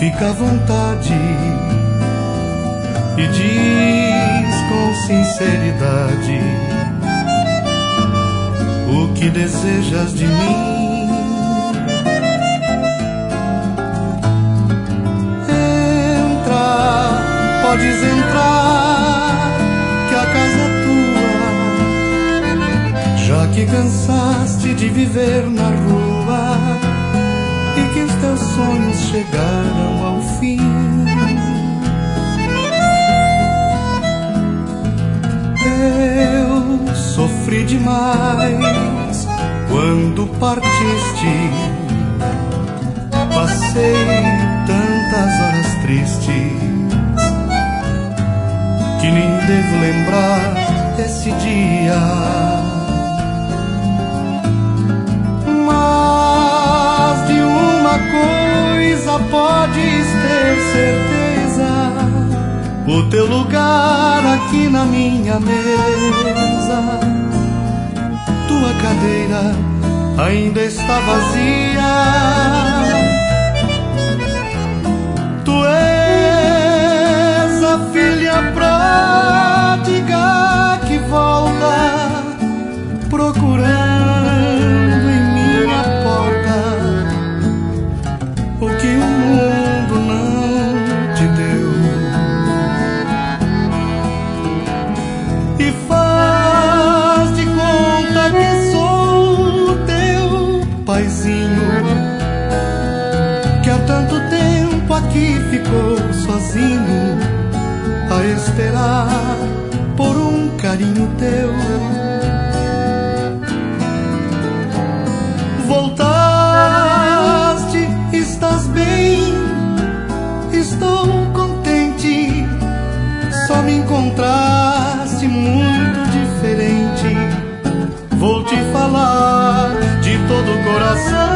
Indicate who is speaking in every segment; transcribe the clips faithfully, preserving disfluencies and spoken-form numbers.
Speaker 1: fica à vontade e diz com sinceridade o que desejas de mim. Entra, podes entrar, que a casa é tua, já que cansaste de viver na rua e que os teus sonhos chegaram ao fim. Eu sofri demais quando partiste, passei tantas horas tristes que nem devo lembrar desse dia. Mas de uma coisa podes ter certeza: o teu lugar aqui na minha mesa, tua cadeira ainda está vazia. Tu és a filha pródiga que volta procurando em minha porta o que o mundo não te deu. E faz de conta que sou teu paizinho, que há tanto tempo aqui ficou sozinho a esperar por um carinho teu. Voltaste, estás bem, estou contente, só me encontraste muito diferente. Vou te falar de todo o coração.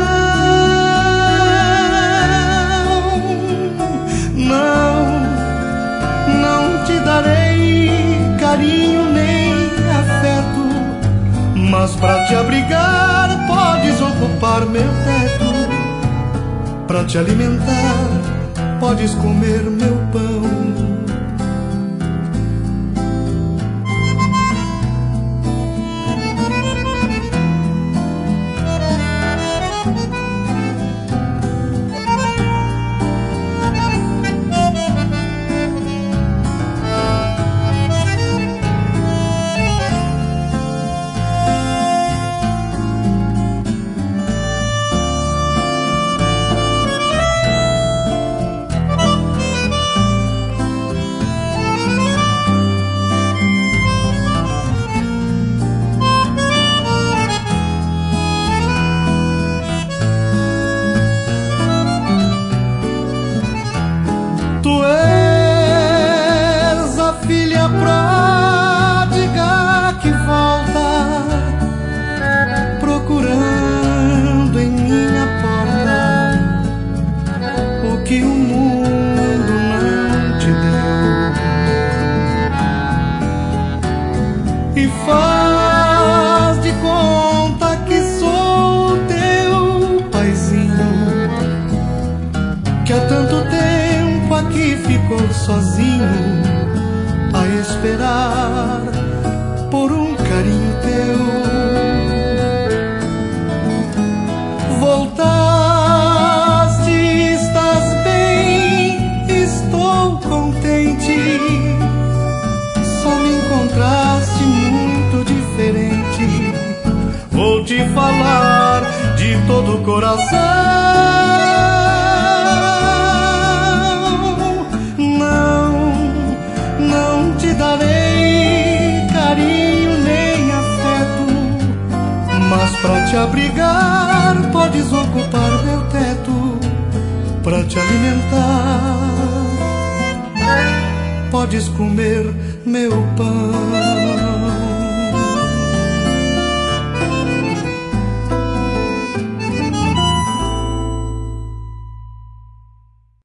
Speaker 1: Não, não te darei carinho nem afeto, mas pra te abrigar podes ocupar meu teto. Pra te alimentar podes comer meu pão. Sozinho a esperar por um carinho teu. Voltaste, estás bem, estou contente, só me encontraste muito diferente. Vou te falar de todo o coração. Darei carinho nem afeto, mas pra te abrigar podes ocupar meu teto. Pra te alimentar podes comer meu pão.